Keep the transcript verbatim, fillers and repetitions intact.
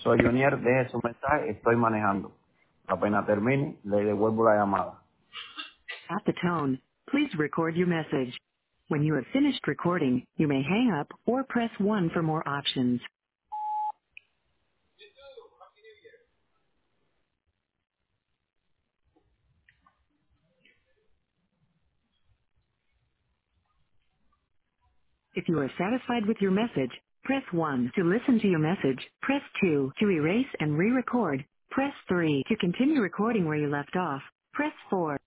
Soy Junior, deje su mensaje, estoy manejando. Apenas termine, le devuelvo la llamada. At the tone, please record your message. When you have finished recording, you may hang up or press one for more options. If you are satisfied with your message, press one. To listen to your message, press two. To erase and re-record, press three. To continue recording where you left off, press four.